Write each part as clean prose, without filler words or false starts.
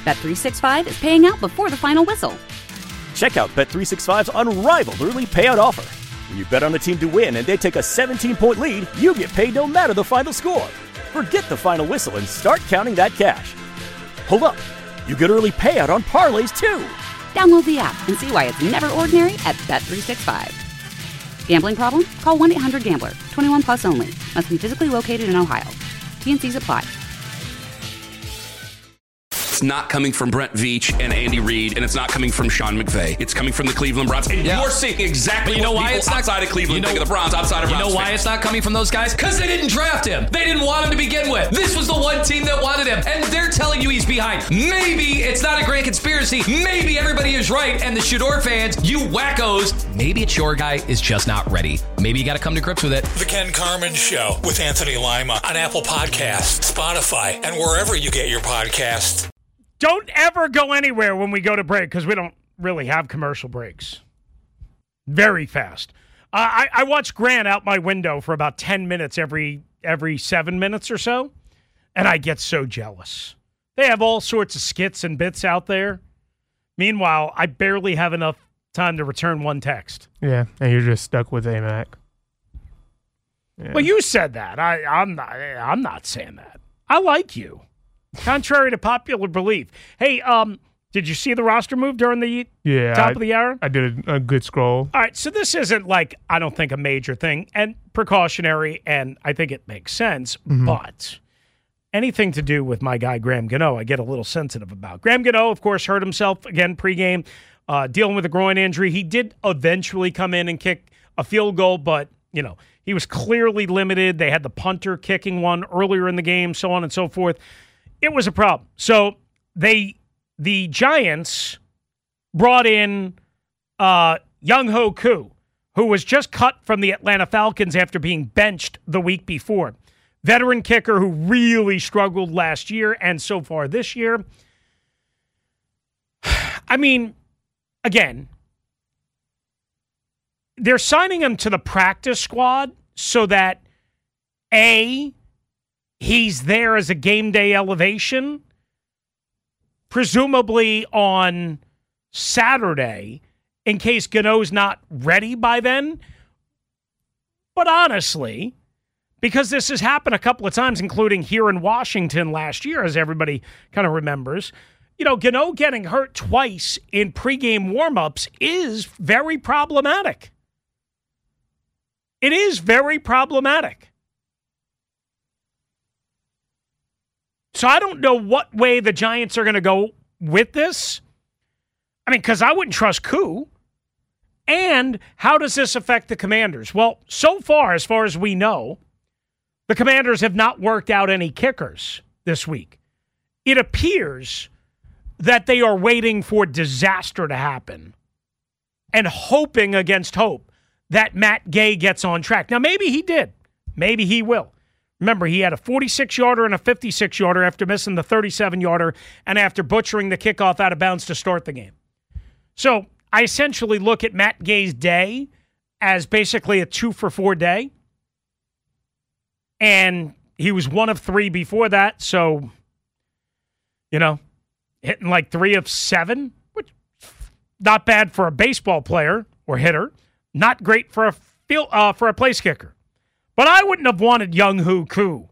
Bet365 is paying out before the final whistle. Check out Bet365's unrivaled early payout offer. When you bet on a team to win and they take a 17-point lead, you get paid no matter the final score. Forget the final whistle and start counting that cash. Hold up. You get early payout on parlays, too. Download the app and see why it's never ordinary at Bet365. Gambling problem? Call 1-800-GAMBLER. 21 plus only. Must be physically located in Ohio. T&Cs apply. It's not coming from Brent Veach and Andy Reid, and it's not coming from Sean McVay. It's coming from the Cleveland Browns. And you're seeing exactly what people outside of Cleveland think of the Browns, outside of Browns. You know why it's not coming from those guys? Because they didn't draft him. They didn't want him to begin with. This was the one team that wanted him, and they're telling you he's behind. Maybe it's not a grand conspiracy. Maybe everybody is right, and the Shador fans, you wackos, maybe it's your guy is just not ready. Maybe you got to come to grips with it. The Ken Carman Show with Anthony Lima on Apple Podcasts, Spotify, and wherever you get your podcasts. Don't ever go anywhere when we go to break because we don't really have commercial breaks. Very fast. I watch Grant out my window for about 10 minutes every 7 minutes or so, and I get so jealous. They have all sorts of skits and bits out there. Meanwhile, I barely have enough time to return one text. Yeah, and you're just stuck with AMAC. Yeah. Well, you said that. I'm not saying that. I like you. Contrary to popular belief. Hey, did you see the roster move during the top of the hour? I did a good scroll. All right, so this isn't like, I don't think, a major thing, and precautionary, and I think it makes sense, but anything to do with my guy Graham Gano, I get a little sensitive about. Graham Gano, of course, hurt himself again pregame, dealing with a groin injury. He did eventually come in and kick a field goal, but, you know, he was clearly limited. They had the punter kicking one earlier in the game, so on and so forth. It was a problem. So the Giants brought in Young-Ho Koo, who was just cut from the Atlanta Falcons after being benched the week before. Veteran kicker who really struggled last year and so far this year. I mean, again, they're signing him to the practice squad so that, A, he's there as a game day elevation, presumably on Saturday, in case Gano's not ready by then. But honestly, because this has happened a couple of times, including here in Washington last year, as everybody kind of remembers, you know, Gano getting hurt twice in pregame warmups is very problematic. It is very problematic. So I don't know what way the Giants are going to go with this. I mean, because I wouldn't trust Koo. And how does this affect the Commanders? Well, so far as we know, the Commanders have not worked out any kickers this week. It appears that they are waiting for disaster to happen and hoping against hope that Matt Gay gets on track. Now, maybe he did. Maybe he will. Remember, he had a 46-yarder and a 56-yarder after missing the 37-yarder and after butchering the kickoff out of bounds to start the game. So I essentially look at Matt Gay's day as basically a 2-for-4 day. And he was 1 of 3 before that. So, you know, hitting like 3 of 7, which not bad for a baseball player or hitter. Not great for a place kicker. But I wouldn't have wanted Young-Ho Koo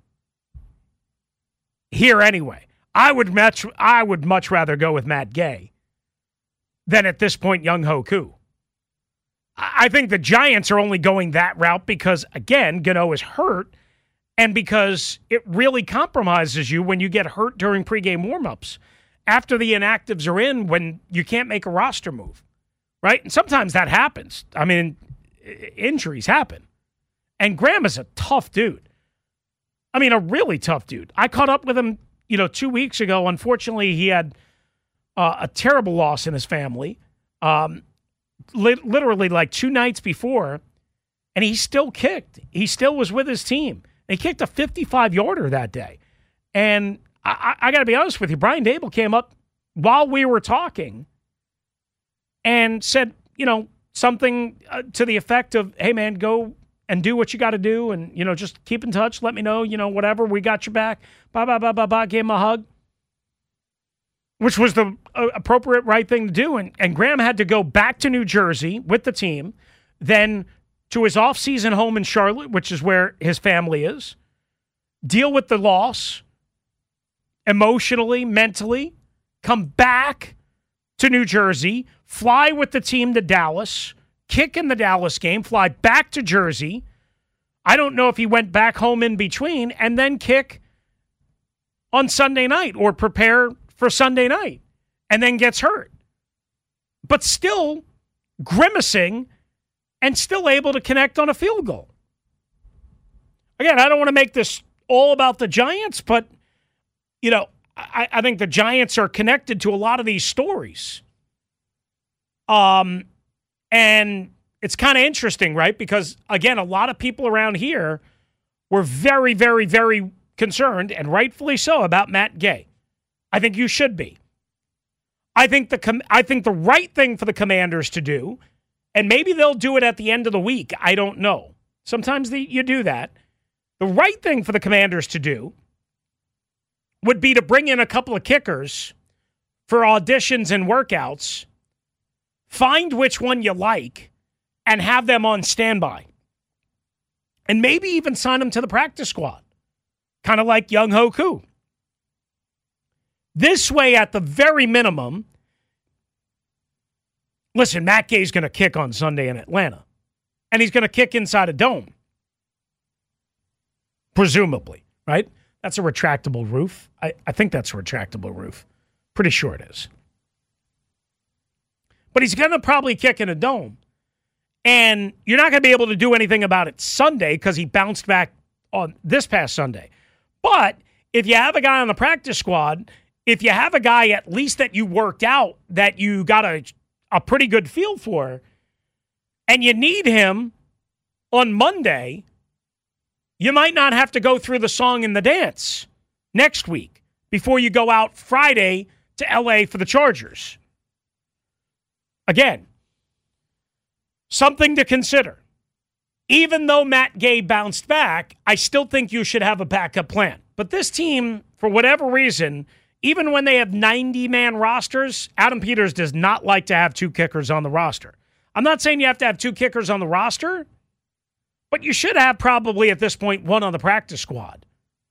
here anyway. I would much rather go with Matt Gay than at this point Young-Ho Koo. I think the Giants are only going that route because, again, Gano is hurt and because it really compromises you when you get hurt during pregame warmups. After the inactives are in, when you can't make a roster move, right? And sometimes that happens. I mean, injuries happen. And Graham is a tough dude. I mean, a really tough dude. I caught up with him, 2 weeks ago. Unfortunately, he had a terrible loss in his family, literally like 2 nights before, and he still kicked. He still was with his team. He kicked a 55-yarder that day. And I got to be honest with you, Brian Dable came up while we were talking and said, something to the effect of, hey, man, go and do what you got to do and, just keep in touch. Let me know, whatever. We got your back. Bye. Gave him a hug. which was the appropriate right thing to do. And Graham had to go back to New Jersey with the team, then to his off-season home in Charlotte, which is where his family is, deal with the loss emotionally, mentally, come back to New Jersey, fly with the team to Dallas, kick in the Dallas game, fly back to Jersey. I don't know if he went back home in between, and then kick on Sunday night or prepare for Sunday night, and then gets hurt. But still grimacing and still able to connect on a field goal. Again, I don't want to make this all about the Giants, but, you know, I think the Giants are connected to a lot of these stories. And it's kind of interesting, right? Because, again, a lot of people around here were very, very, very concerned, and rightfully so, about Matt Gay. I think you should be. I think the right thing for the Commanders to do, and maybe they'll do it at the end of the week, I don't know. Sometimes you do that. The right thing for the Commanders to do would be to bring in a couple of kickers for auditions and workouts, find which one you like, and have them on standby. And maybe even sign them to the practice squad, kind of like Young Ho Koo. This way, at the very minimum, listen, Matt Gay's going to kick on Sunday in Atlanta, and he's going to kick inside a dome, presumably, right? That's a retractable roof. I think that's a retractable roof. Pretty sure it is. But he's going to probably kick in a dome, and you're not going to be able to do anything about it Sunday because he bounced back on this past Sunday. But if you have a guy on the practice squad, if you have a guy at least that you worked out, that you got a pretty good feel for, and you need him on Monday, you might not have to go through the song and the dance next week before you go out Friday to L.A. for the Chargers. Again, something to consider. Even though Matt Gay bounced back, I still think you should have a backup plan. But this team, for whatever reason, even when they have 90-man rosters, Adam Peters does not like to have two kickers on the roster. I'm not saying you have to have two kickers on the roster, but you should have probably at this point one on the practice squad,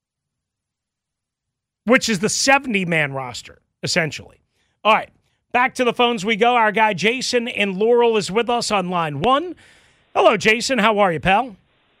which is the 70-man roster, essentially. All right, back to the phones we go. Our guy Jason in Laurel is with us on line one. Hello, Jason. How are you, pal?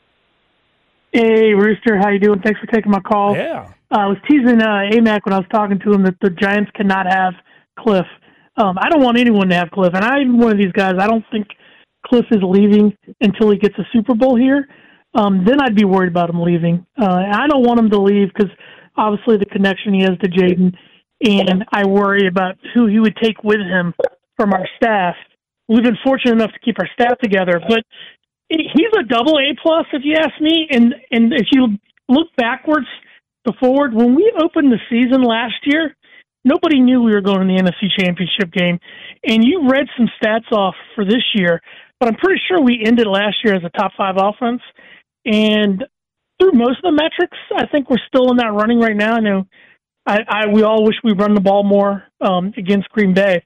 Hey, Rooster. How you doing? Thanks for taking my call. Yeah. I was teasing AMAC when I was talking to him that the Giants cannot have Cliff. I don't want anyone to have Cliff, and I'm one of these guys. I don't think Cliff is leaving until he gets a Super Bowl here. Then I'd be worried about him leaving. I don't want him to leave because obviously the connection he has to Jaden, and I worry about who he would take with him from our staff. We've been fortunate enough to keep our staff together, but he's a double A+ if you ask me. And if you look backwards to forward, when we opened the season last year, nobody knew we were going to the NFC Championship game. And you read some stats off for this year, but I'm pretty sure we ended last year as a top 5 offense. And through most of the metrics, I think we're still in that running right now. I know we all wish we run the ball more against Green Bay.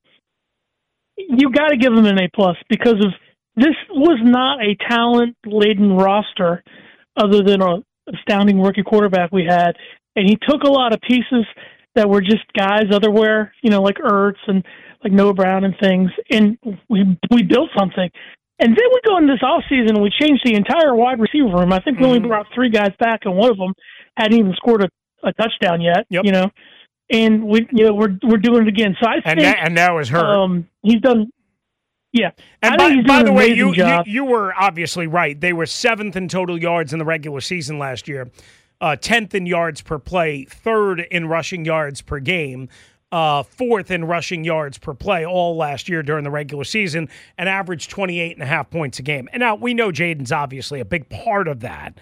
You got to give him an A+ because of this was not a talent-laden roster other than an astounding rookie quarterback we had. And he took a lot of pieces that were just guys otherwhere, like Ertz and like Noah Brown and things, and we built something. And then we go into this offseason and we changed the entire wide receiver room. I think we only brought 3 guys back, and one of them hadn't even scored a touchdown yet, And we're doing it again. So I think, and now is hurt. He's done. Yeah. And by the way, you were obviously right. They were 7th in total yards in the regular season last year, 10th in yards per play, 3rd in rushing yards per game, 4th in rushing yards per play all last year during the regular season, and averaged 28.5 points a game. And now we know Jaden's obviously a big part of that,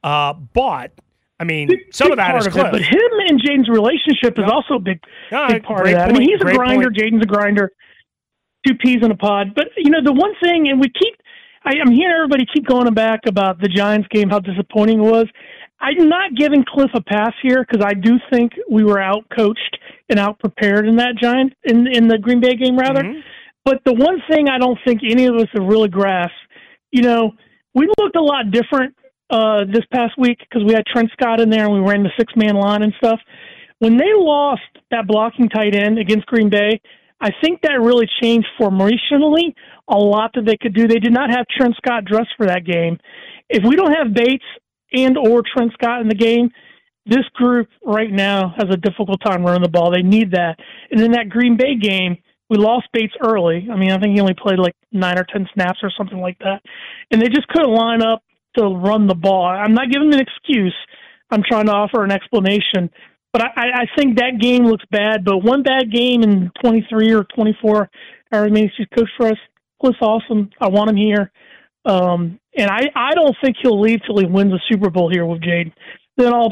but I mean, some of that is Cliff. But him and Jaden's relationship is also a big part of that. I mean, he's a grinder. Jaden's a grinder. 2 peas in a pod. But, the one thing, and I'm hearing everybody keep going back about the Giants game, how disappointing it was. I'm not giving Cliff a pass here because I do think we were out-coached and out-prepared in that in the Green Bay game, rather. Mm-hmm. But the one thing I don't think any of us have really grasped, we looked a lot different this past week because we had Trent Scott in there and we ran the 6-man line and stuff. When they lost that blocking tight end against Green Bay, I think that really changed formationally a lot that they could do. They did not have Trent Scott dressed for that game. If we don't have Bates and or Trent Scott in the game, this group right now has a difficult time running the ball. They need that. And in that Green Bay game, we lost Bates early. I mean, I think he only played like 9 or 10 snaps or something like that. And they just couldn't line up to run the ball. I'm not giving an excuse. I'm trying to offer an explanation. But I think that game looks bad. But one bad game in 23 or 24, however many he's coached for us, Cliff's awesome. I want him here. And I don't think he'll leave till he wins a Super Bowl here with Jaden. Then all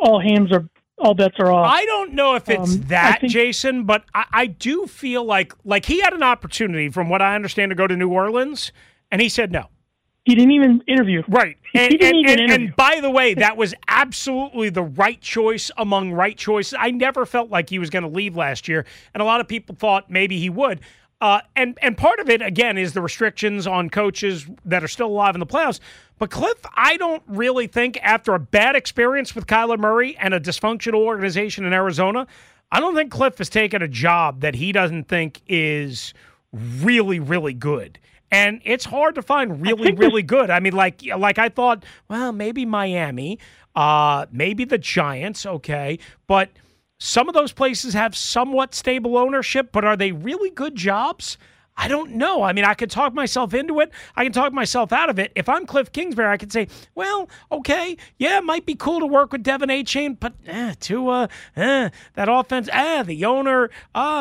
bets are off. I don't know if it's Jason, but I do feel like he had an opportunity, from what I understand, to go to New Orleans, and he said no. He didn't even interview. Right. He didn't even interview. And by the way, that was absolutely the right choice among right choices. I never felt like he was going to leave last year, and a lot of people thought maybe he would. And part of it, again, is the restrictions on coaches that are still alive in the playoffs. But Cliff, I don't really think, after a bad experience with Kyler Murray and a dysfunctional organization in Arizona, I don't think Cliff has taken a job that he doesn't think is really, really good. And it's hard to find really, really good. I mean, like I thought, well, maybe Miami, maybe the Giants, okay. But some of those places have somewhat stable ownership, but are they really good jobs? I don't know. I mean, I could talk myself into it. I can talk myself out of it. If I'm Cliff Kingsbury, I could say, well, okay, yeah, it might be cool to work with Devin Achane, but Tua, that offense, the owner,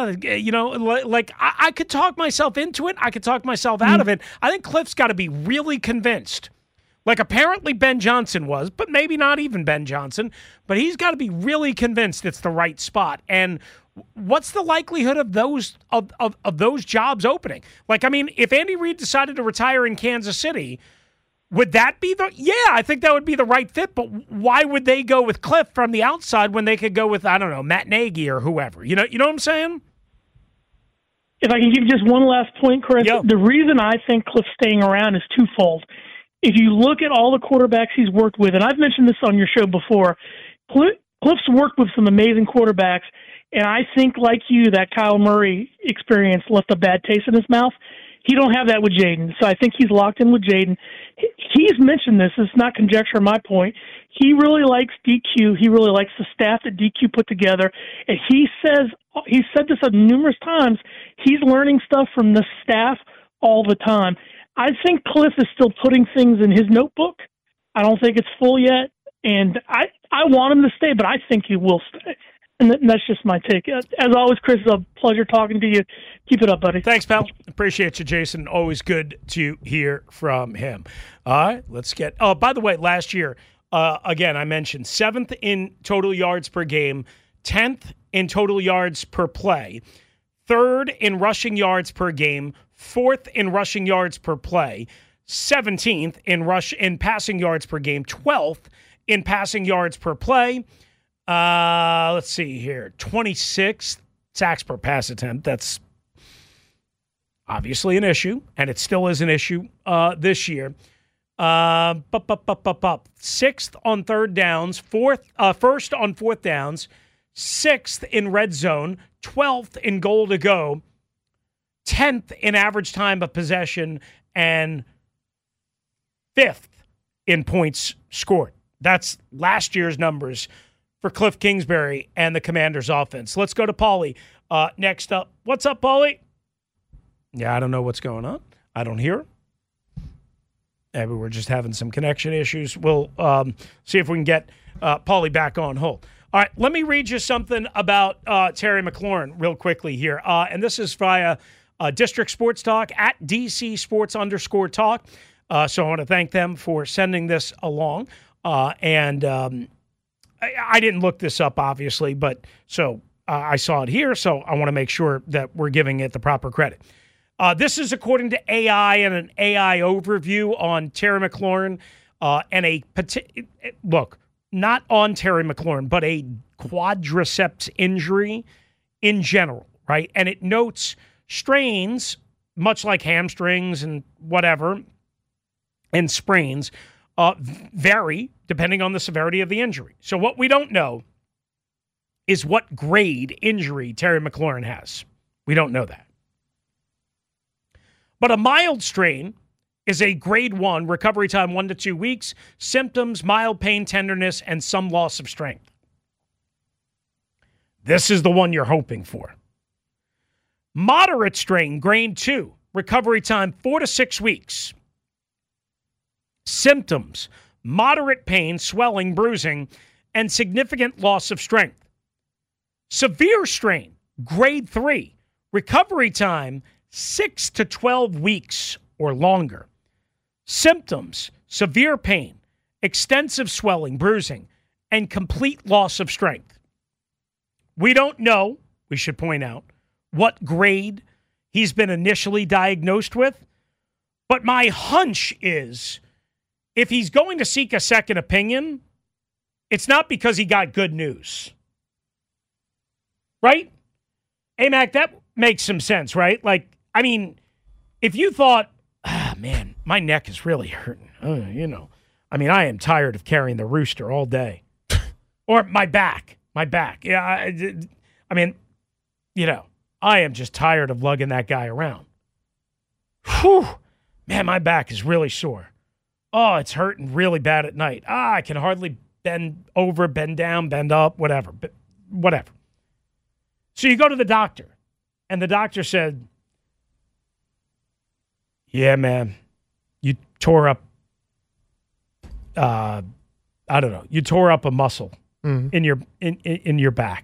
I could talk myself into it. I could talk myself out of it. I think Cliff's got to be really convinced. Like apparently Ben Johnson was, but maybe not even Ben Johnson. But he's got to be really convinced it's the right spot. And what's the likelihood of those of those jobs opening? Like, I mean, if Andy Reid decided to retire in Kansas City, would that be I think that would be the right fit. But why would they go with Cliff from the outside when they could go with, I don't know, Matt Nagy or whoever? You know what I'm saying? If I can give just one last point, Chris, The reason I think Cliff's staying around is twofold. If you look at all the quarterbacks he's worked with, and I've mentioned this on your show before, Cliff's worked with some amazing quarterbacks, and I think, like you, that Kyle Murray experience left a bad taste in his mouth. He don't have that with Jaden, so I think he's locked in with Jaden. He's mentioned this. It's not conjecture on my point. He really likes DQ. He really likes the staff that DQ put together, and he said this numerous times, he's learning stuff from the staff all the time. I think Cliff is still putting things in his notebook. I don't think it's full yet, and I want him to stay, but I think he will stay. And that's just my take. As always, Chris, it's a pleasure talking to you. Keep it up, buddy. Thanks, pal. Appreciate you, Jason. Always good to hear from him. All right, let's get – by the way, last year, again, I mentioned 7th in total yards per game, 10th in total yards per play, 3rd in rushing yards per game, 4th in rushing yards per play, 17th in passing yards per game, 12th in passing yards per play. Let's see here. 26th sacks per pass attempt. That's obviously an issue, and it still is an issue this year. 6th on third downs, 1st on fourth downs, 6th in red zone, 12th in goal to go, 10th in average time of possession, and 5th in points scored. That's last year's numbers for Cliff Kingsbury and the Commanders' offense. Let's go to Paulie next up. What's up, Paulie? Yeah, I don't know what's going on. I don't hear him. Maybe we're just having some connection issues. We'll see if we can get Paulie back on hold. All right, let me read you something about Terry McLaurin real quickly here. And this is via District Sports Talk at DC Sports_Talk. So I want to thank them for sending this along. I didn't look this up, obviously, but so I saw it here, so I want to make sure that we're giving it the proper credit. This is according to AI and an AI overview on Terry McLaurin and look, not on Terry McLaurin, but a quadriceps injury in general, right? And it notes strains, much like hamstrings and whatever, and sprains, vary depending on the severity of the injury. So what we don't know is what grade injury Terry McLaurin has. We don't know that. But a mild strain is a grade 1, recovery time 1 to 2 weeks, symptoms, mild pain, tenderness, and some loss of strength. This is the one you're hoping for. Moderate strain, grade 2, recovery time 4 to 6 weeks. Symptoms, moderate pain, swelling, bruising, and significant loss of strength. Severe strain, grade 3, recovery time 6 to 12 weeks or longer. Symptoms, severe pain, extensive swelling, bruising, and complete loss of strength. We don't know, we should point out, what grade he's been initially diagnosed with, but my hunch is if he's going to seek a second opinion, it's not because he got good news. Right? Hey, Mac, that makes some sense, right? Like, I mean, if you thought, man, my neck is really hurting. I mean, I am tired of carrying the rooster all day. Or my back. Yeah, I mean, I am just tired of lugging that guy around. Whew. Man, my back is really sore. Oh, it's hurting really bad at night. I can hardly bend over, bend down, bend up, whatever. So you go to the doctor, and the doctor said, yeah, man, you tore up, you tore up a muscle in your back.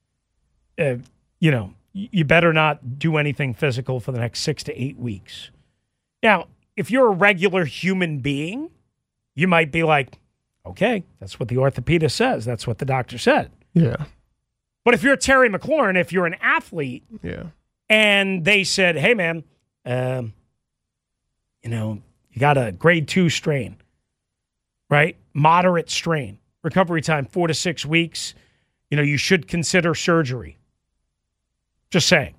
You better not do anything physical for the next 6 to 8 weeks. Now, if you're a regular human being, you might be like, okay, that's what the orthopedist says. That's what the doctor said. Yeah. But if you're Terry McLaurin, if you're an athlete, and they said, hey, man, you got a grade 2 strain, right? Moderate strain. Recovery time 4 to 6 weeks. You should consider surgery. Just saying.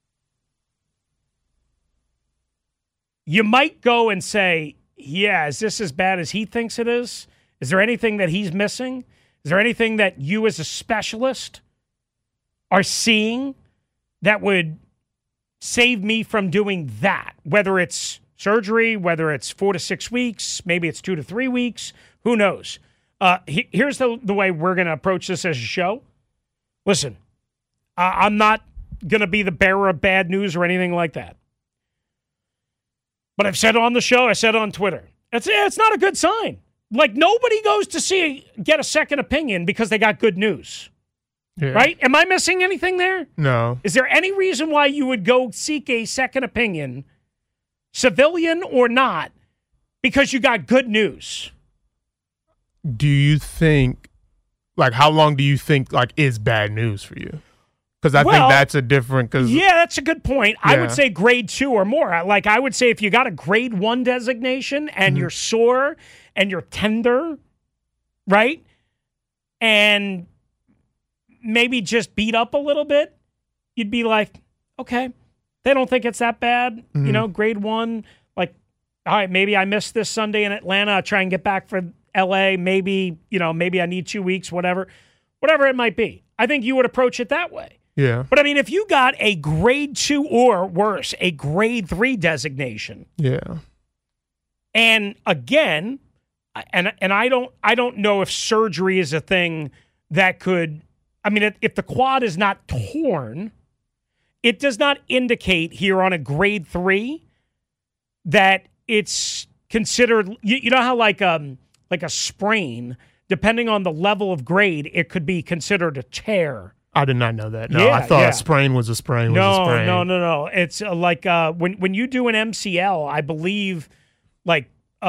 You might go and say, yeah, is this as bad as he thinks it is? Is there anything that he's missing? Is there anything that you as a specialist are seeing that would save me from doing that? Whether it's surgery, whether it's 4 to 6 weeks, maybe it's 2 to 3 weeks, who knows? Here's the way we're going to approach this as a show. Listen, I'm not going to be the bearer of bad news or anything like that. But I've said it on the show, I said it on Twitter. It's not a good sign. Like, nobody goes to get a second opinion because they got good news. Yeah. Right? Am I missing anything there? No. Is there any reason why you would go seek a second opinion, civilian or not, because you got good news? Do you think, how long do you think, is bad news for you? Because I think that's a different... Yeah, that's a good point. Yeah. I would say grade 2 or more. I would say if you got a grade 1 designation and you're sore and you're tender, right? And maybe just beat up a little bit, you'd be like, okay, they don't think it's that bad. Grade 1, all right, maybe I missed this Sunday in Atlanta. I'll try and get back for LA. Maybe I need 2 weeks, whatever it might be. I think you would approach it that way. Yeah. But I mean, if you got a grade 2 or worse, a grade 3 designation. Yeah. And again, and I don't know if surgery is a thing that could, if the quad is not torn, it does not indicate here on a grade 3 that it's considered, you know how like a sprain, depending on the level of grade, it could be considered a tear. I did not know that. No, I thought a sprain was a sprain. No. It's when you do an MCL, I believe an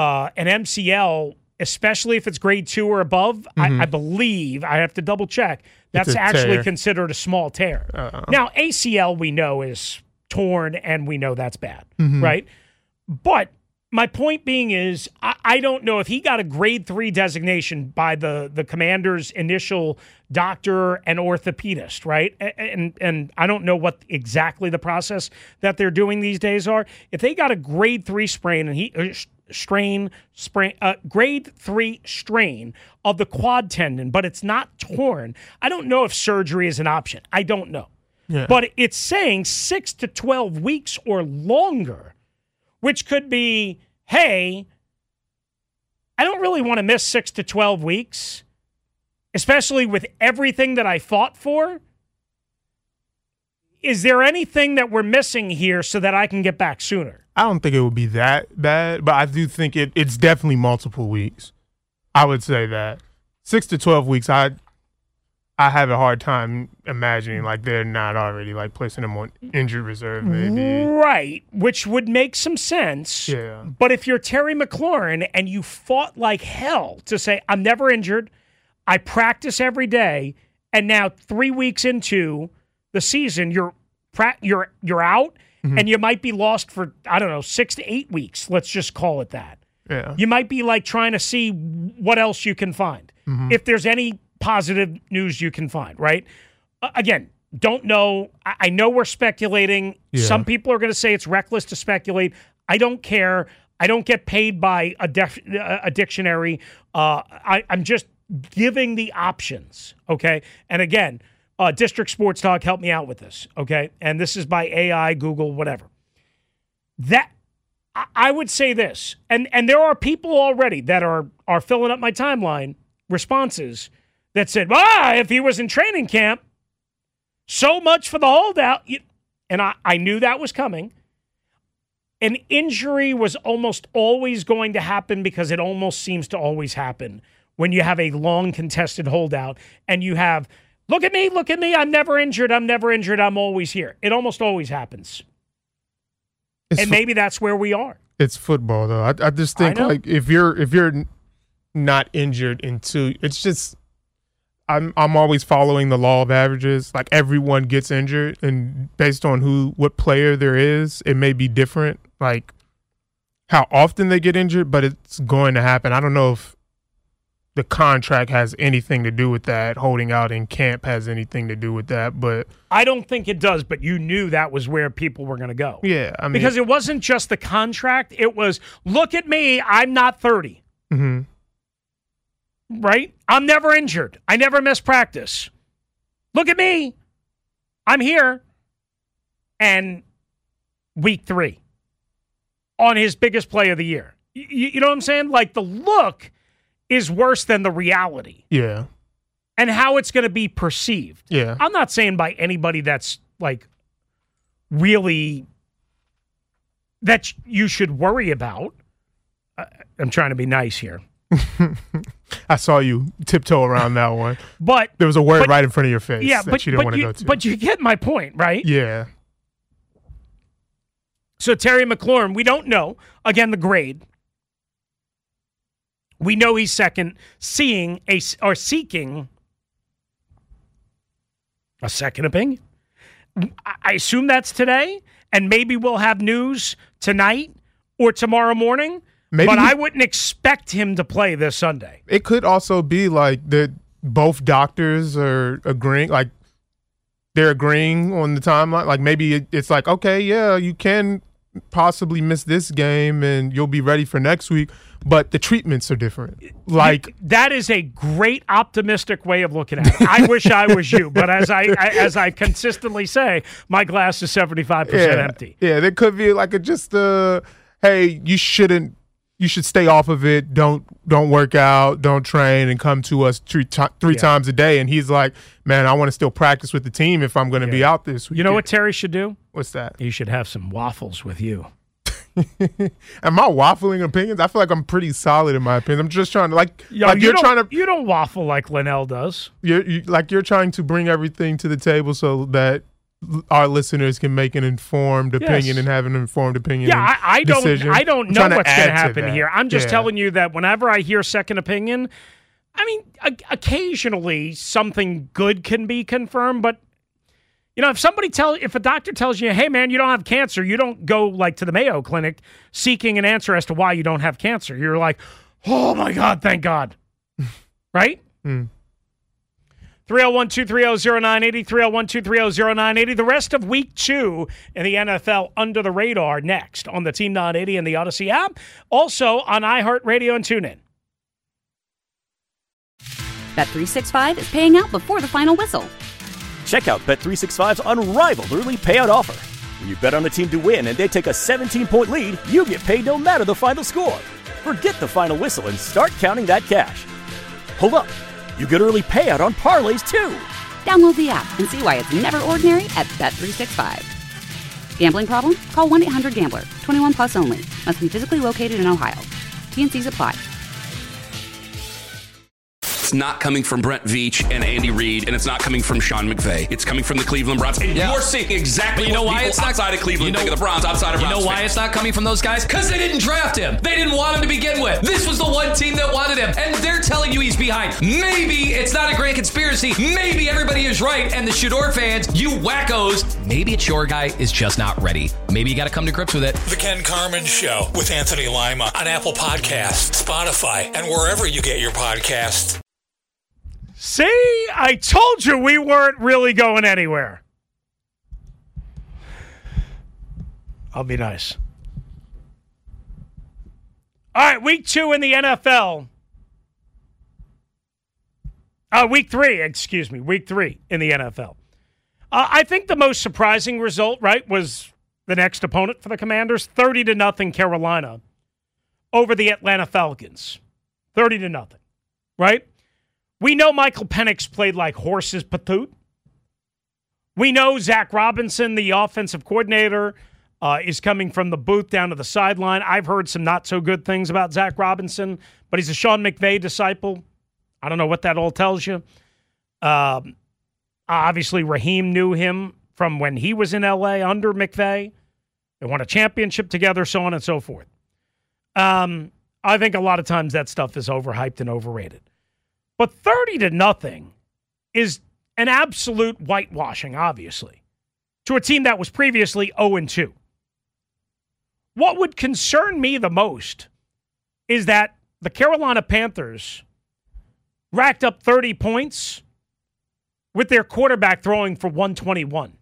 MCL, especially if it's grade 2 or above, I believe, I have to double check, that's actually tear. Considered a small tear. Now, ACL we know is torn and we know that's bad, right? But My point being is, I don't know if he got a grade 3 designation by the Commanders' initial doctor and orthopedist, right? And I don't know what exactly the process that they're doing these days are. If they got a grade 3 sprain and grade 3 strain of the quad tendon, but it's not torn, I don't know if surgery is an option. I don't know. Yeah. But it's saying 6 to 12 weeks or longer, which could be, hey, I don't really want to miss 6 to 12 weeks, especially with everything that I fought for. Is there anything that we're missing here so that I can get back sooner? I don't think it would be that bad, but I do think it's definitely multiple weeks. I would say that. 6 to 12 weeks, I have a hard time imagining like they're not already like placing him on injured reserve, maybe. Right, which would make some sense. Yeah. But if you're Terry McLaurin and you fought like hell to say, I'm never injured, I practice every day, and now 3 weeks into the season, you're out, and you might be lost for, 6 to 8 weeks. Let's just call it that. Yeah. You might be like trying to see what else you can find. If there's any positive news you can find, right? Again, don't know. I know we're speculating. Yeah. Some people are going to say it's reckless to speculate. I don't care. I don't get paid by a dictionary. I'm just giving the options, okay? And again, District Sports Talk, help me out with this, okay? And this is by AI, Google, whatever. That I would say this, and there are people already that are filling up my timeline responses that said, if he was in training camp, so much for the holdout. And I knew that was coming. An injury was almost always going to happen because it almost seems to always happen when you have a long contested holdout and you have, look at me, I'm never injured, I'm always here. It almost always happens. And maybe that's where we are. It's football, though. I just think, like, if you're not injured it's just, I'm always following the law of averages. Like, everyone gets injured, and based on what player there is, it may be different, like how often they get injured, but it's going to happen. I don't know if the contract has anything to do with that. Holding out in camp has anything to do with that, but I don't think it does. But you knew that was where people were going to go. Yeah, I mean, because it wasn't just the contract; it was, look at me, I'm not 30. Mm-hmm. Right? I'm never injured. I never miss practice. Look at me. I'm here. And week 3 on his biggest play of the year. You know what I'm saying? Like, the look is worse than the reality. Yeah. And how it's going to be perceived. Yeah. I'm not saying by anybody that's, like, really that you should worry about. I'm trying to be nice here. I saw you tiptoe around that one. But there was a word right in front of your face that you didn't want to go to. But you get my point, right? Yeah. So Terry McLaurin, we don't know, again, the grade. We know he's seeking a second opinion. I assume that's today, and maybe we'll have news tonight or tomorrow morning. But I wouldn't expect him to play this Sunday. It could also be like that both doctors are agreeing, like they're agreeing on the timeline. Like maybe it's like, okay, yeah, you can possibly miss this game and you'll be ready for next week, but the treatments are different. Like that is a great optimistic way of looking at it. I wish I was you, but as I consistently say, my glass is 75% empty. Yeah, there could be like hey, you should stay off of it. Don't work out. Don't train and come to us three times a day. And he's like, man, I want to still practice with the team if I'm going to be out this week. You know what Terry should do? What's that? He should have some waffles with you. Am I waffling opinions? I feel like I'm pretty solid in my opinions. I'm just trying to You don't waffle like Linnell does. You're trying to bring everything to the table so that our listeners can make an informed opinion and have an informed opinion. Yeah, I don't know what's going to happen here. I'm just telling you that whenever I hear second opinion, I mean, occasionally something good can be confirmed, but If a doctor tells you, hey, man, you don't have cancer, you don't go like to the Mayo Clinic seeking an answer as to why you don't have cancer. You're like, oh, my God, thank God. Right? 301-230-0980, 301-230-0980. The rest of week 2 in the NFL under the radar next on the Team 980 and the Odyssey app. Also on iHeartRadio and TuneIn. Bet365 is paying out before the final whistle. Check out Bet365's unrivaled early payout offer. When you bet on a team to win and they take a 17-point lead, you get paid no matter the final score. Forget the final whistle and start counting that cash. Hold up. You get early payout on parlays, too. Download the app and see why it's never ordinary at Bet365. Gambling problem? Call 1-800-GAMBLER. 21 plus only. Must be physically located in Ohio. T&Cs apply. It's not coming from Brent Veach and Andy Reid, and it's not coming from Sean McVay. It's coming from the Cleveland Browns. And you're seeing exactly what people outside of Cleveland think of the Browns, outside of Browns. You know why it's not coming from those guys? Because they didn't draft him. They didn't want him to begin with. This was the one team that wanted him, and they're telling you he's behind. Maybe it's not a grand conspiracy. Maybe everybody is right, and the Shador fans, you wackos, maybe it's your guy is just not ready. Maybe you got to come to grips with it. The Ken Carman Show with Anthony Lima on Apple Podcasts, Spotify, and wherever you get your podcasts. See, I told you we weren't really going anywhere. I'll be nice. All right, week 2 in the NFL. Week 3 in the NFL. I think the most surprising result, right, was the next opponent for the Commanders, 30-0 Carolina over the Atlanta Falcons. 30-0, right? We know Michael Penix played like horses patoot. We know Zach Robinson, the offensive coordinator, is coming from the booth down to the sideline. I've heard some not-so-good things about Zach Robinson, but he's a Sean McVay disciple. I don't know what that all tells you. Obviously, Raheem knew him from when he was in L.A. under McVay. They won a championship together, so on and so forth. I think a lot of times that stuff is overhyped and overrated. But 30-0 is an absolute whitewashing, obviously, to a team that was previously 0-2. What would concern me the most is that the Carolina Panthers racked up 30 points with their quarterback throwing for 121.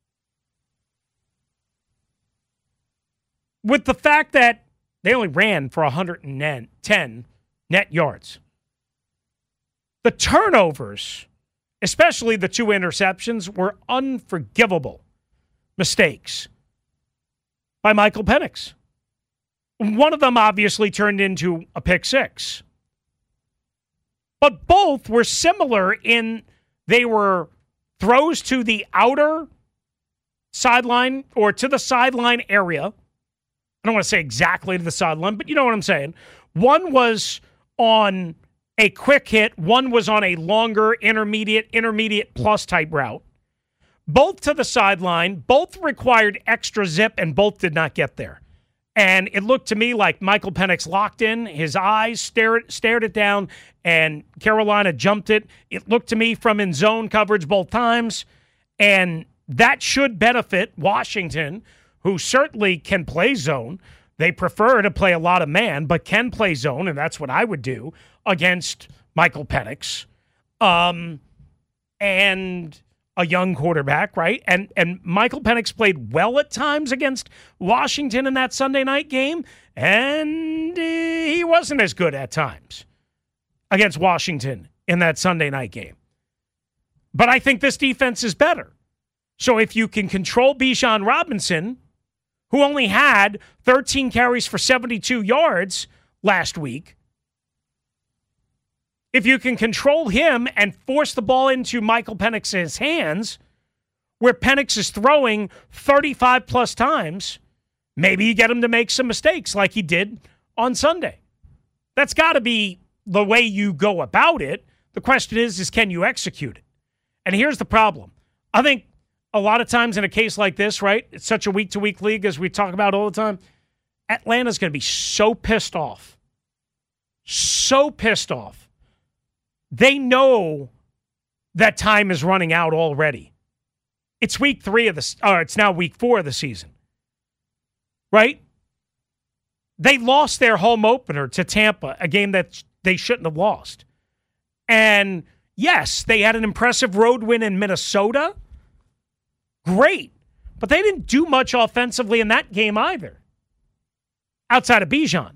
With the fact that they only ran for 110 net yards. The turnovers, especially the 2 interceptions, were unforgivable mistakes by Michael Penix. One of them obviously turned into a pick 6. But both were similar in they were throws to the outer sideline or to the sideline area. I don't want to say exactly to the sideline, but you know what I'm saying. One was on a quick hit. One was on a longer, intermediate plus type route. Both to the sideline. Both required extra zip, and both did not get there. And it looked to me like Michael Penix locked in. His eyes stared it down, and Carolina jumped it. It looked to me from in zone coverage both times. And that should benefit Washington, who certainly can play zone. They prefer to play a lot of man, but can play zone, and that's what I would do against Michael Penix. And a young quarterback, right? And Michael Penix played well at times against Washington in that Sunday night game, and he wasn't as good at times against Washington in that Sunday night game. But I think this defense is better. So if you can control Bijan Robinson, who only had 13 carries for 72 yards last week, if you can control him and force the ball into Michael Penix's hands, where Penix is throwing 35-plus times, maybe you get him to make some mistakes like he did on Sunday. That's got to be the way you go about it. The question is can you execute it? And here's the problem. I think a lot of times in a case like this, right, it's such a week-to-week league as we talk about all the time, Atlanta's going to be so pissed off. So pissed off. They know that time is running out already. It's week 3 of it's now week 4 of the season. Right? They lost their home opener to Tampa, a game that they shouldn't have lost. And yes, they had an impressive road win in Minnesota. Great. But they didn't do much offensively in that game either, outside of Bijan.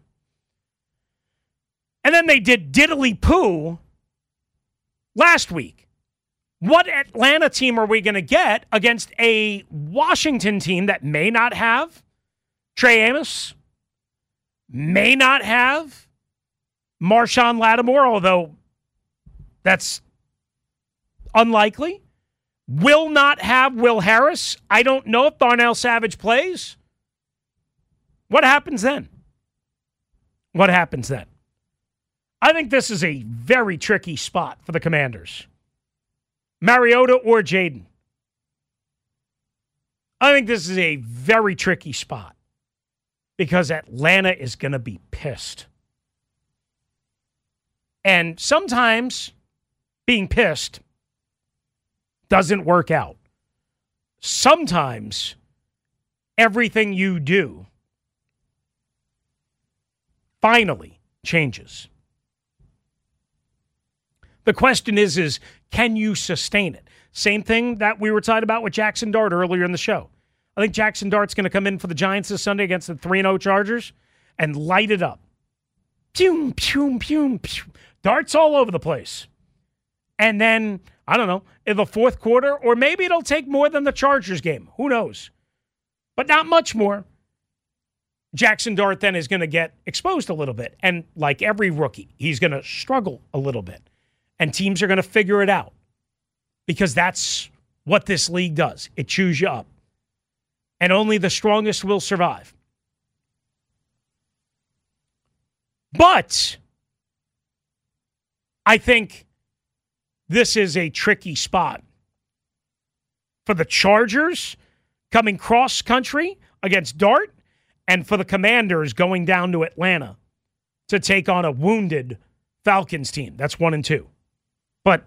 And then they did diddly-poo last week. What Atlanta team are we going to get against a Washington team that may not have Trey Amos, may not have Marshawn Lattimore, although that's unlikely, will not have Will Harris? I don't know if Darnell Savage plays. What happens then? What happens then? I think this is a very tricky spot for the Commanders. Mariota or Jaden. I think this is a very tricky spot because Atlanta is going to be pissed. And sometimes being pissed doesn't work out. Sometimes everything you do finally changes. The question is can you sustain it? Same thing that we were talking about with Jackson Dart earlier in the show. I think Jackson Dart's going to come in for the Giants this Sunday against the 3-0 Chargers and light it up. Pew, pew, pew, pew. Darts all over the place. And then, I don't know, in the fourth quarter, or maybe it'll take more than the Chargers game. Who knows? But not much more. Jackson Dart then is going to get exposed a little bit. And like every rookie, he's going to struggle a little bit. And teams are going to figure it out. Because that's what this league does. It chews you up. And only the strongest will survive. But I think this is a tricky spot for the Chargers coming cross-country against Dart and for the Commanders going down to Atlanta to take on a wounded Falcons team. That's 1-2. But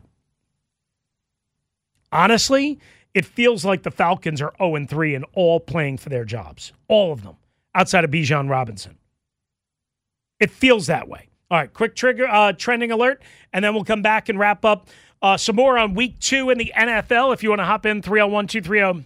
honestly, it feels like the Falcons are 0-3 and all playing for their jobs. All of them, outside of Bijan Robinson. It feels that way. All right, quick trending alert, and then we'll come back and wrap up some more on Week 2 in the NFL. If you want to hop in, 301-230-0980.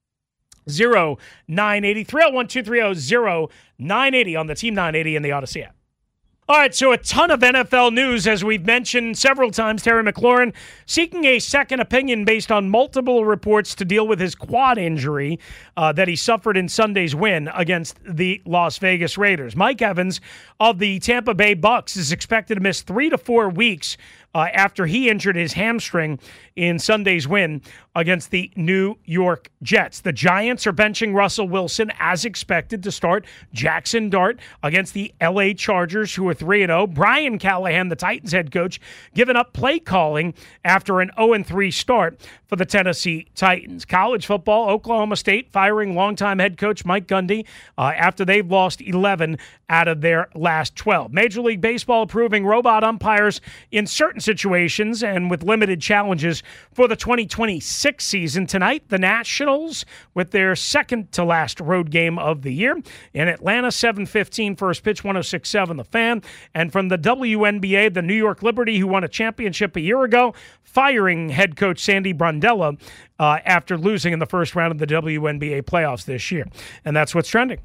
301-230-0980 on the Team 980 and the Odyssey app. All right, so a ton of NFL news, as we've mentioned several times. Terry McLaurin seeking a second opinion based on multiple reports to deal with his quad injury that he suffered in Sunday's win against the Las Vegas Raiders. Mike Evans of the Tampa Bay Bucks is expected to miss 3 to 4 weeks after he injured his hamstring in Sunday's win against the New York Jets. The Giants are benching Russell Wilson as expected to start Jackson Dart against the LA Chargers, who are 3-0. Brian Callahan, the Titans head coach, giving up play calling after an 0-3 start for the Tennessee Titans. College football, Oklahoma State firing longtime head coach Mike Gundy after they've lost 11 out of their last 12. Major League Baseball approving robot umpires in certain situations and with limited challenges for the 2026 season. Tonight, the Nationals with their second-to-last road game of the year. In Atlanta, 7:15 first pitch, 106.7 The Fan. And from the WNBA, the New York Liberty, who won a championship a year ago, firing head coach Sandy Brandella after losing in the first round of the WNBA playoffs this year. And that's what's trending.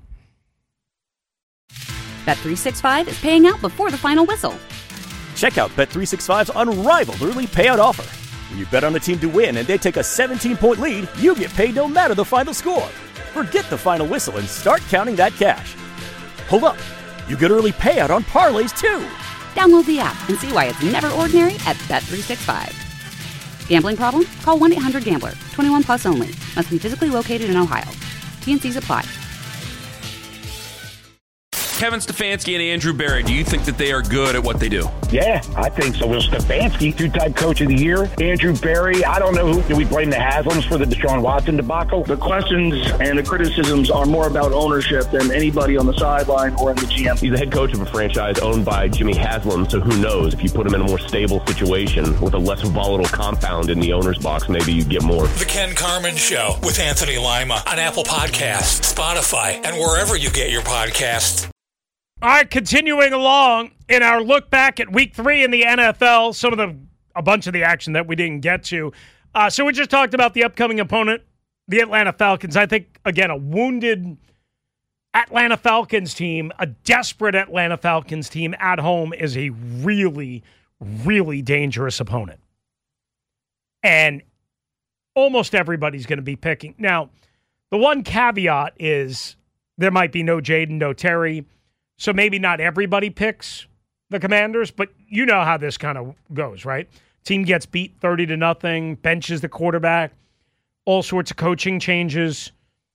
Bet365 is paying out before the final whistle. Check out Bet365's unrivaled early payout offer. When you bet on a team to win and they take a 17-point lead, you get paid no matter the final score. Forget the final whistle and start counting that cash. Hold up. You get early payout on parlays, too. Download the app and see why it's never ordinary at Bet365. Gambling problem? Call 1-800-GAMBLER. 21 plus only. Must be physically located in Ohio. T&Cs apply. Kevin Stefanski and Andrew Berry, do you think that they are good at what they do? Yeah, I think so. Will Stefanski, two-time coach of the year. Andrew Berry, I don't know who. Do we blame the Haslams for the Deshaun Watson debacle? The questions and the criticisms are more about ownership than anybody on the sideline or in the GM. He's the head coach of a franchise owned by Jimmy Haslam, so who knows? If you put him in a more stable situation with a less volatile compound in the owner's box, maybe you get more. The Ken Carman Show with Anthony Lima on Apple Podcasts, Spotify, and wherever you get your podcasts. All right, continuing along in our look back at Week 3 in the NFL, a bunch of the action that we didn't get to. So we just talked about the upcoming opponent, the Atlanta Falcons. I think, again, a wounded Atlanta Falcons team, a desperate Atlanta Falcons team at home is a really, really dangerous opponent. And almost everybody's going to be picking. Now, the one caveat is there might be no Jaden, no Terry. So maybe not everybody picks the Commanders, but you know how this kind of goes, right? Team gets beat 30-0, benches the quarterback, all sorts of coaching changes,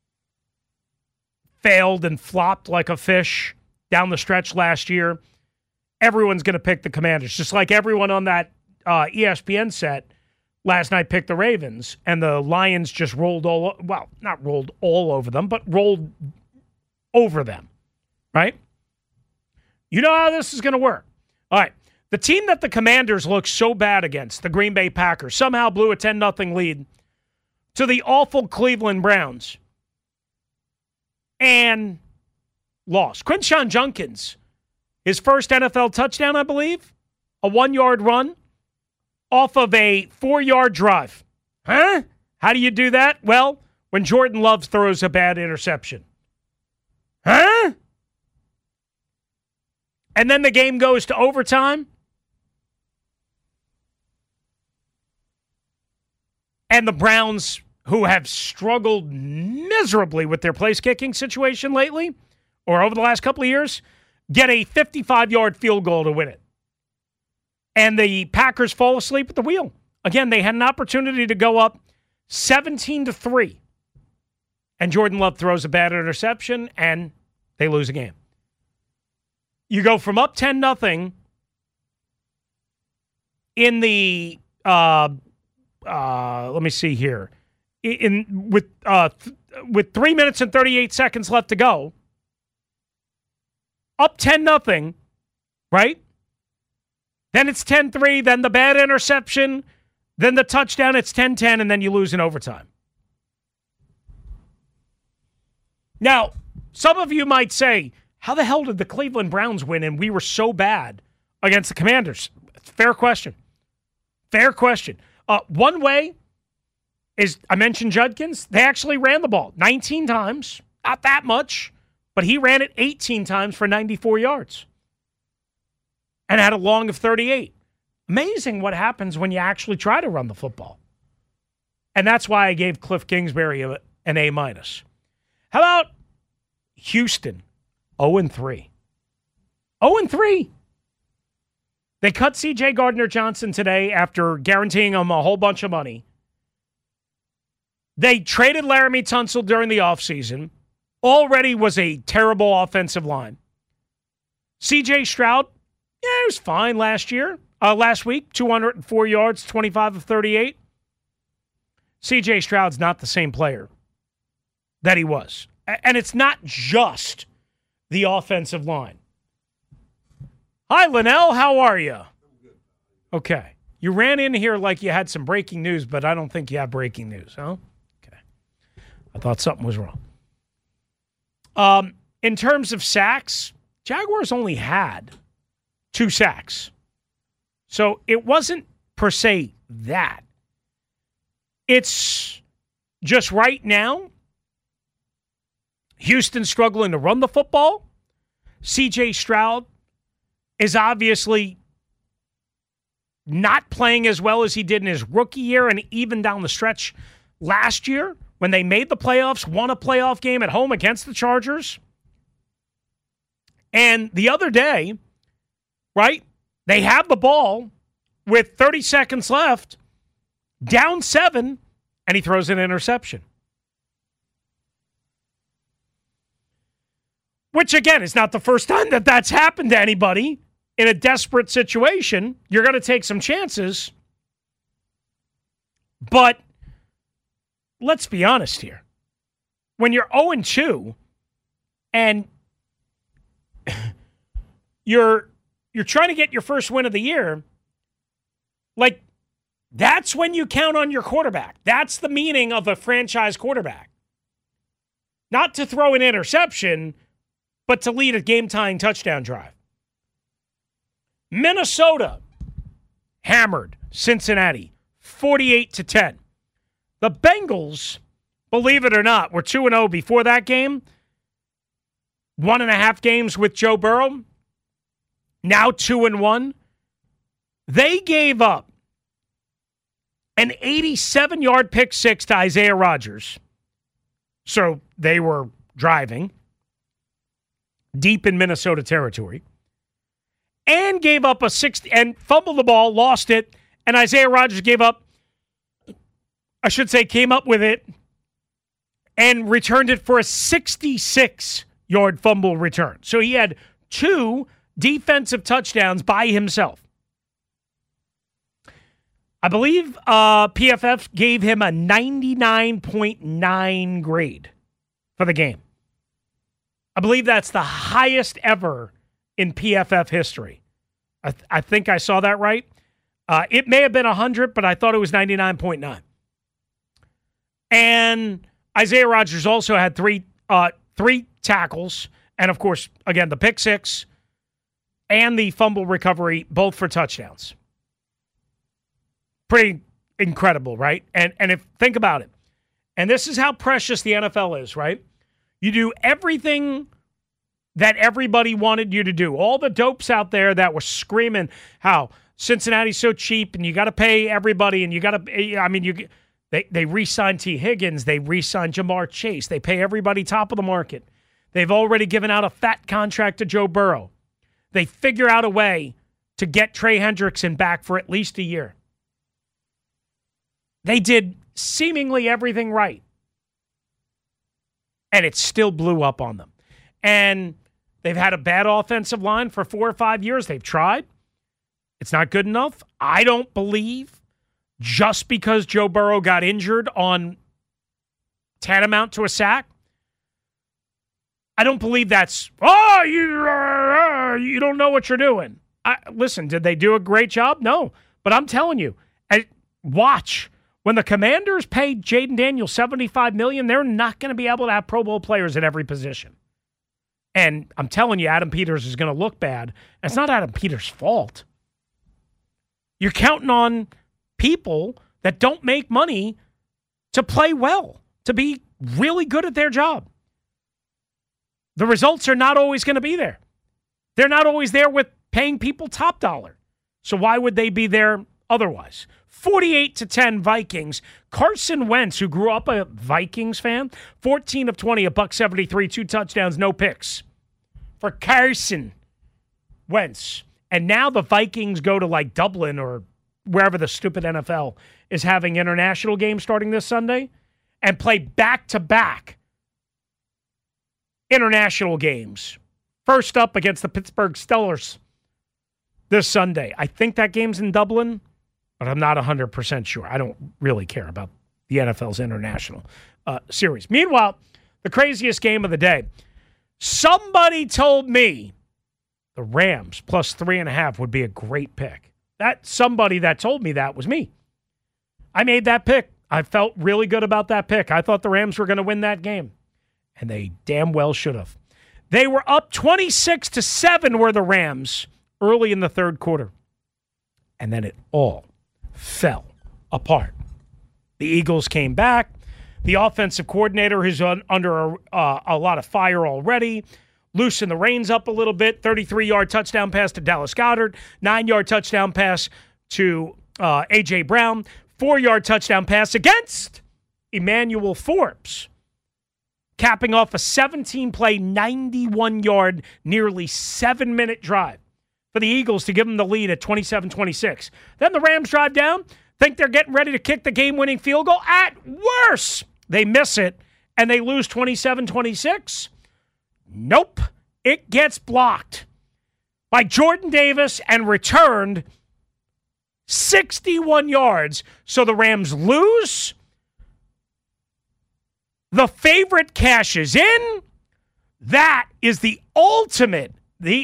failed and flopped like a fish down the stretch last year. Everyone's going to pick the Commanders, just like everyone on that ESPN set last night picked the Ravens, and the Lions just not rolled all over them, but rolled over them, right? You know how this is going to work. All right. The team that the Commanders looked so bad against, the Green Bay Packers, somehow blew a 10-0 lead to the awful Cleveland Browns and lost. Quinshon Judkins, his first NFL touchdown, I believe, a 1-yard run off of a 4-yard drive. Huh? How do you do that? Well, when Jordan Love throws a bad interception. Huh? And then the game goes to overtime. And the Browns, who have struggled miserably with their place-kicking situation lately, or over the last couple of years, get a 55-yard field goal to win it. And the Packers fall asleep at the wheel. Again, they had an opportunity to go up 17-3. And Jordan Love throws a bad interception, and they lose a game. You go from up 10-0 in the let me see here. With 3 minutes and 38 seconds left to go. Up 10-0, right? Then it's 10-3, then the bad interception, then the touchdown, it's 10-10, and then you lose in overtime. Now, some of you might say, how the hell did the Cleveland Browns win and we were so bad against the Commanders? Fair question. Fair question. One way is, I mentioned Judkins. They actually ran the ball 19 times. Not that much, but he ran it 18 times for 94 yards and had a long of 38. Amazing what happens when you actually try to run the football. And that's why I gave Cliff Kingsbury an A-. How about Houston? 0-3. 0-3. They cut C.J. Gardner-Johnson today after guaranteeing him a whole bunch of money. They traded Laramie Tunsil during the offseason. Already was a terrible offensive line. C.J. Stroud, he was fine last week, 204 yards, 25 of 38. C.J. Stroud's not the same player that he was. And it's not just the offensive line. Hi, Linnell. How are you? Okay. You ran in here like you had some breaking news, but I don't think you have breaking news, huh? Okay. I thought something was wrong. In terms of sacks, Jaguars only had 2 sacks. So it wasn't per se that. It's just right now, Houston struggling to run the football. C.J. Stroud is obviously not playing as well as he did in his rookie year and even down the stretch last year when they made the playoffs, won a playoff game at home against the Chargers. And the other day, right, they have the ball with 30 seconds left, down 7, and he throws an interception. Which, again, is not the first time that that's happened to anybody in a desperate situation. You're going to take some chances. But let's be honest here. When you're 0-2 and you're trying to get your first win of the year, like, that's when you count on your quarterback. That's the meaning of a franchise quarterback. Not to throw an interception, but to lead a game-tying touchdown drive. Minnesota hammered Cincinnati 48-10. The Bengals, believe it or not, were 2-0 before that game. 1.5 games with Joe Burrow. Now 2-1. They gave up an 87-yard pick six to Isaiah Rodgers. So they were driving deep in Minnesota territory. And gave up a 60 and fumbled the ball, lost it, and Isaiah Rodgers came up with it and returned it for a 66-yard fumble return. So he had 2 defensive touchdowns by himself. I believe PFF gave him a 99.9 grade for the game. I believe that's the highest ever in PFF history. I think I saw that right. It may have been 100, but I thought it was 99.9. And Isaiah Rodgers also had three tackles, and of course, again, the pick six and the fumble recovery, both for touchdowns. Pretty incredible, right? And if think about it, and this is how precious the NFL is, right? You do everything that everybody wanted you to do. All the dopes out there that were screaming how Cincinnati's so cheap and you got to pay everybody and you got to, I mean, they re-signed T. Higgins. They re-signed Jamar Chase. They pay everybody top of the market. They've already given out a fat contract to Joe Burrow. They figure out a way to get Trey Hendrickson back for at least a year. They did seemingly everything right. And it still blew up on them. And they've had a bad offensive line for 4 or 5 years. They've tried. It's not good enough. I don't believe just because Joe Burrow got injured on tantamount to a sack, I don't believe that's, you don't know what you're doing. Listen, did they do a great job? No. But I'm telling you, watch. When the Commanders paid Jaden Daniels $75 million, they're not going to be able to have Pro Bowl players at every position. And I'm telling you, Adam Peters is going to look bad. And it's not Adam Peters' fault. You're counting on people that don't make money to play well, to be really good at their job. The results are not always going to be there. They're not always there with paying people top dollar. So why would they be there otherwise? 48-10 Vikings. Carson Wentz, who grew up a Vikings fan, 14 of 20, $173, 2 touchdowns, no picks for Carson Wentz. And now the Vikings go to like Dublin or wherever the stupid NFL is having international games starting this Sunday and play back-to-back international games. First up against the Pittsburgh Steelers this Sunday. I think that game's in Dublin, but I'm not 100% sure. I don't really care about the NFL's international series. Meanwhile, the craziest game of the day. Somebody told me the Rams plus 3.5 would be a great pick. That somebody that told me that was me. I made that pick. I felt really good about that pick. I thought the Rams were going to win that game, and they damn well should have. They were up 26-7 were the Rams early in the third quarter, and then it all fell apart. The Eagles came back. The offensive coordinator, who's under a lot of fire already, loosened the reins up a little bit. 33-yard touchdown pass to Dallas Goedert. 9-yard touchdown pass to A.J. Brown. 4-yard touchdown pass against Emmanuel Forbes, capping off a 17-play, 91-yard, nearly 7-minute drive for the Eagles to give them the lead at 27-26. Then the Rams drive down, think they're getting ready to kick the game-winning field goal. At worst, they miss it, and they lose 27-26. Nope. It gets blocked by Jordan Davis and returned 61 yards. So the Rams lose. The favorite cashes in. That is the ultimate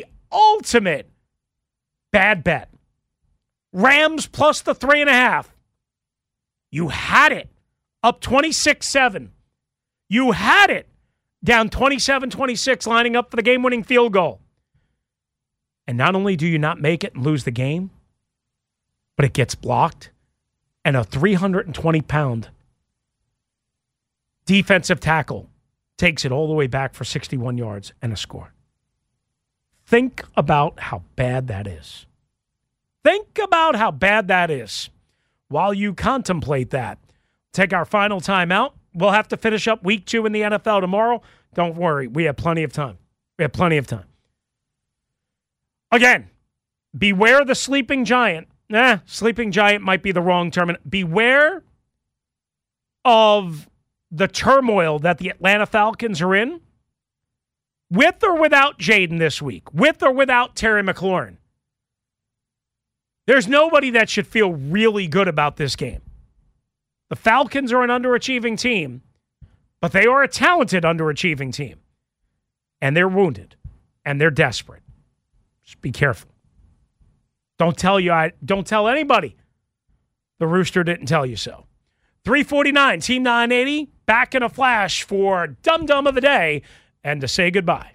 bad bet. Rams plus the 3.5. You had it up 26-7. You had it down 27-26, lining up for the game-winning field goal. And not only do you not make it and lose the game, but it gets blocked, and a 320-pound defensive tackle takes it all the way back for 61 yards and a score. Think about how bad that is. Think about how bad that is. While you contemplate that, take our final timeout. We'll have to finish up week 2 in the NFL tomorrow. Don't worry. We have plenty of time. Again, beware the sleeping giant. Sleeping giant might be the wrong term. Beware of the turmoil that the Atlanta Falcons are in, with or without Jaden this week, with or without Terry McLaurin. There's nobody that should feel really good about this game. The Falcons are an underachieving team, but they are a talented underachieving team. And they're wounded, and they're desperate. Just be careful. Don't tell anybody the Rooster didn't tell you so. 349, Team 980, back in a flash for Dum Dum of the Day and to say goodbye.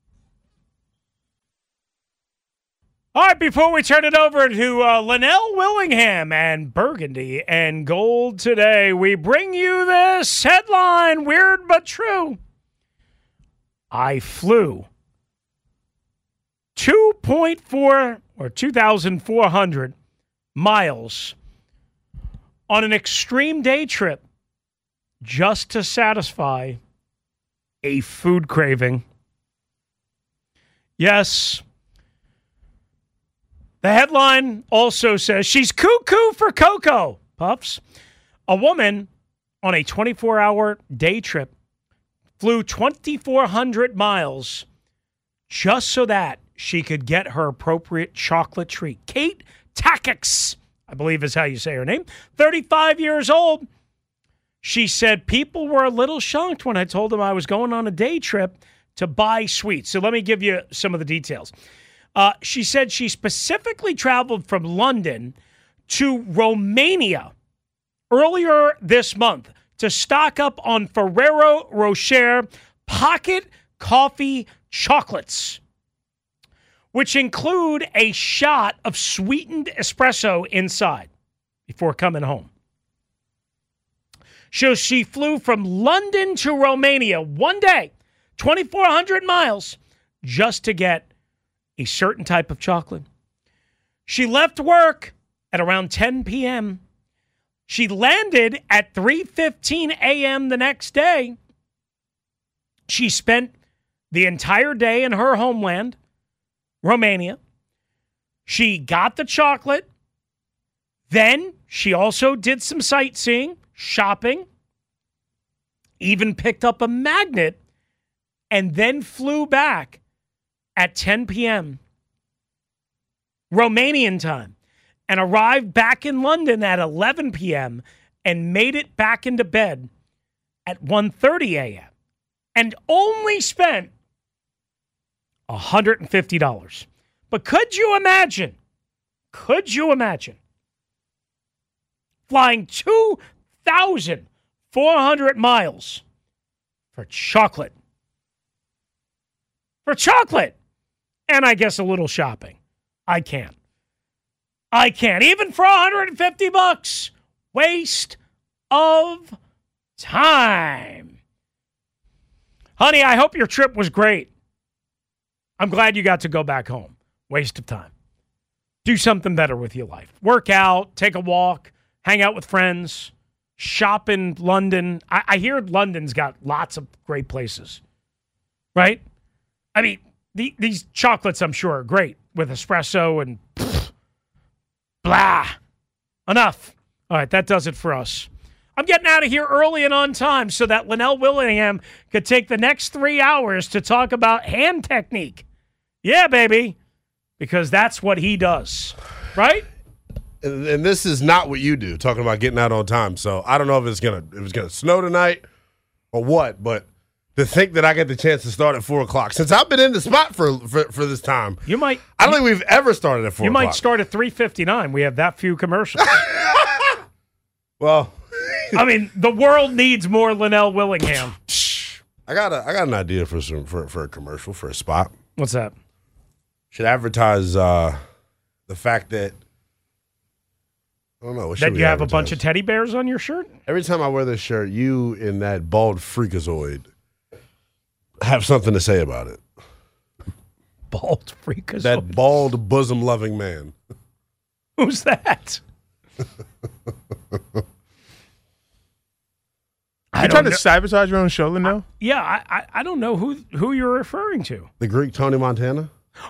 All right, before we turn it over to Linnell Willingham and Burgundy and Gold today, we bring you this headline, weird but true. I flew 2.4 or 2,400 miles on an extreme day trip just to satisfy a food craving. Yes. The headline also says she's cuckoo for Cocoa Puffs. A woman on a 24-hour day trip flew 2,400 miles just so that she could get her appropriate chocolate treat. Kate Tackix, I believe is how you say her name, 35 years old. She said people were a little shocked when I told them I was going on a day trip to buy sweets. So let me give you some of the details. She said she specifically traveled from London to Romania earlier this month to stock up on Ferrero Rocher pocket coffee chocolates, which include a shot of sweetened espresso inside before coming home. So she flew from London to Romania one day, 2,400 miles, just to get a certain type of chocolate. She left work at around 10 p.m. She landed at 3:15 a.m. the next day. She spent the entire day in her homeland, Romania. She got the chocolate. Then she also did some sightseeing, shopping, even picked up a magnet, and then flew back at 10 p.m. Romanian time, and arrived back in London at 11 p.m. and made it back into bed at 1:30 a.m. and only spent $150. But could you imagine flying 2,400 miles for chocolate? For chocolate! And I guess a little shopping. I can't. Even for $150. Waste of time. Honey, I hope your trip was great. I'm glad you got to go back home. Waste of time. Do something better with your life. Work out, take a walk, hang out with friends, shop in London. I hear London's got lots of great places. Right? I mean, these chocolates, I'm sure, are great with espresso and blah. Enough. All right, that does it for us. I'm getting out of here early and on time so that Linnell Willingham could take the next 3 hours to talk about hand technique. Yeah, baby, because that's what he does, right? And this is not what you do, talking about getting out on time. So I don't know if it's gonna snow tonight or what, but to think that I get the chance to start at 4 o'clock, since I've been in the spot for this time, you might. I don't think we've ever started at 4 o'clock. You might start at 3:59. We have that few commercials. Well, I mean, the world needs more Linnell Willingham. I got an idea for a commercial for a spot. What's that? Should advertise the fact that. I don't know. What that you have a bunch of teddy bears on your shirt? Every time I wear this shirt, you and that bald freakazoid have something to say about it. Bald freakazoid? That bald, bosom-loving man. Who's that? You trying to sabotage your own show, Linnell? Yeah, I don't know who you're referring to. The Greek Tony Montana?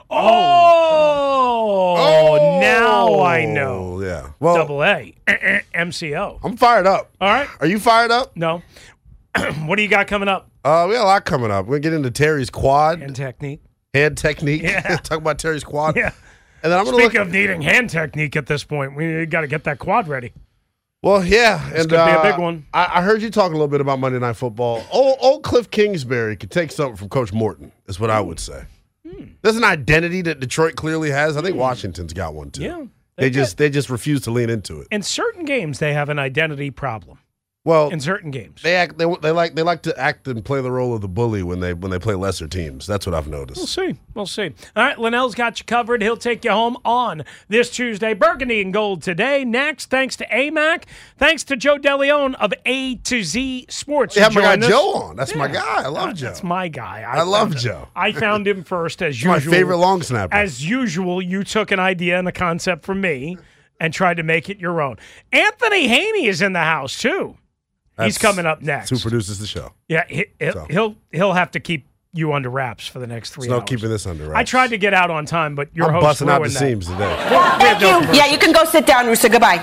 Oh, now I know. Yeah. Well, Double A. MCO. I'm fired up. All right. Are you fired up? No. What do you got coming up? We got a lot coming up. We're going to get into Terry's quad. Hand technique. Yeah. Talk about Terry's quad. Yeah. And then I'm going to Speak of needing hand technique at this point, we got to get that quad ready. Well, yeah. It's going to be a big one. I heard you talk a little bit about Monday Night Football. Old Cliff Kingsbury could take something from Coach Morton, is what I would say. There's an identity that Detroit clearly has. I think Washington's got one too. Yeah, they just refuse to lean into it. In certain games, they have an identity problem. Well, in certain games, they like to act and play the role of the bully when they play lesser teams. That's what I've noticed. We'll see. All right, Linnell's got you covered. He'll take you home on this Tuesday. Burgundy and gold today. Next, thanks to AMAC. Thanks to Joe DeLeon of A to Z Sports. Yeah, my guy Joe on. That's my guy. I love Joe. That's my guy. I love Joe. I found him first as usual. My favorite long snapper. As usual, you took an idea and a concept from me and tried to make it your own. Anthony Haney is in the house too. He's coming up next. Who produces the show? Yeah, he'll have to keep you under wraps for the next 3 hours. No keeping this under wraps. I tried to get out on time, but your I'm host busting out the ruined seams today. Thank you. Yeah, you can go sit down, Rooster. Goodbye.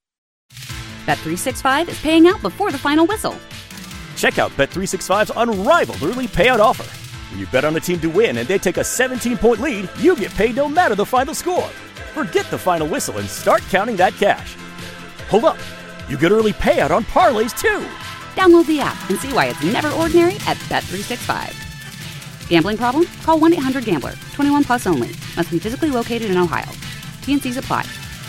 Bet365 is paying out before the final whistle. Check out Bet365's unrivaled early payout offer. When you bet on a team to win and they take a 17-point lead, you get paid no matter the final score. Forget the final whistle and start counting that cash. Hold up. You get early payout on parlays, too. Download the app and see why it's never ordinary at Bet365. Gambling problem? Call 1-800-GAMBLER. 21 plus only. Must be physically located in Ohio. T&Cs apply.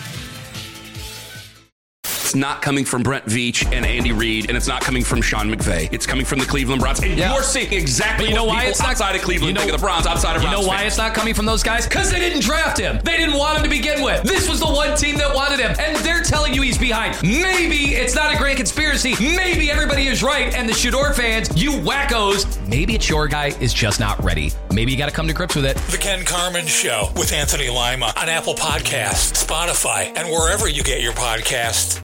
It's not coming from Brent Veach and Andy Reid, and it's not coming from Sean McVay. It's coming from the Cleveland Browns. And you're seeing exactly what people outside of Cleveland think of the Browns, outside of Browns. You know why it's not coming from those guys? Because they didn't draft him. They didn't want him to begin with. This was the one team that wanted him, and they're telling you he's behind. Maybe it's not a grand conspiracy. Maybe everybody is right, and the Shador fans, you wackos, maybe it's your guy is just not ready. Maybe you got to come to grips with it. The Ken Carman Show with Anthony Lima on Apple Podcasts, Spotify, and wherever you get your podcasts.